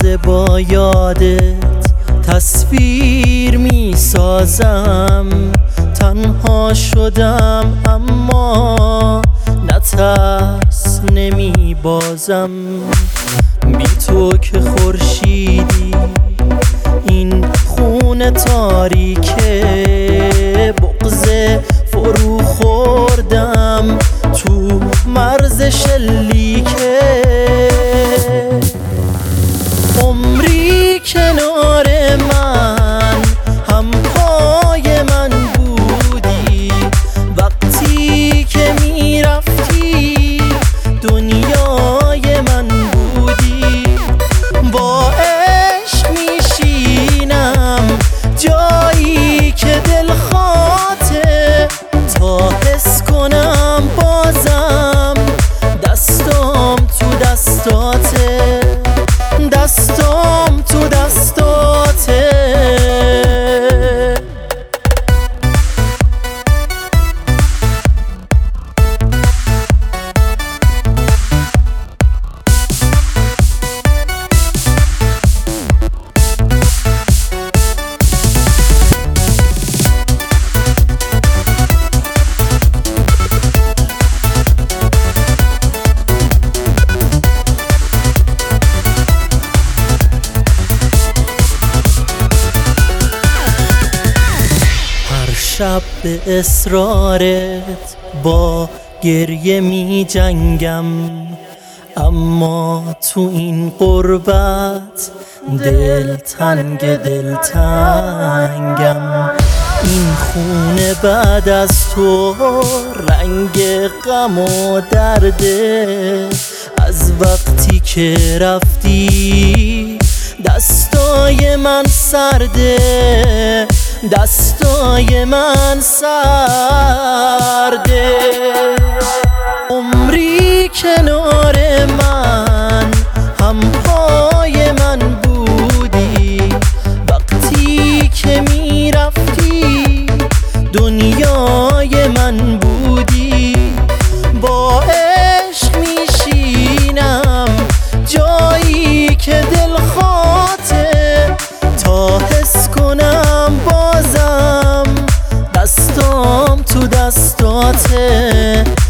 لحظه با یادت تصویر می سازم. تنها شدم اما نترس نمی بازم. بی تو که خورشیدی این خون تاریکه، بغض فرو خوردم تو مرز شلیکه. عمری کنار من همپای من بودی، وقتی که میرفتی دنیای من بودی. با عشق میشینم جایی که دل خواهته، تا حس کنم بازم دستام تو دستاته، دستام تو دستاته. شب به اصرارت با گریه می جنگم، اما تو این غربت دلتنگم. این خونه بعد از تو رنگ غم و درده، از وقتی که رفتی دستای من سرده، دستای من سرده. عمری کنار من همپای من بودی، وقتی که میرفتی دنیای من بودی. با عشق میشینم جایی که دل خواهته، تا حس کنم بازم دستام تو دستاته.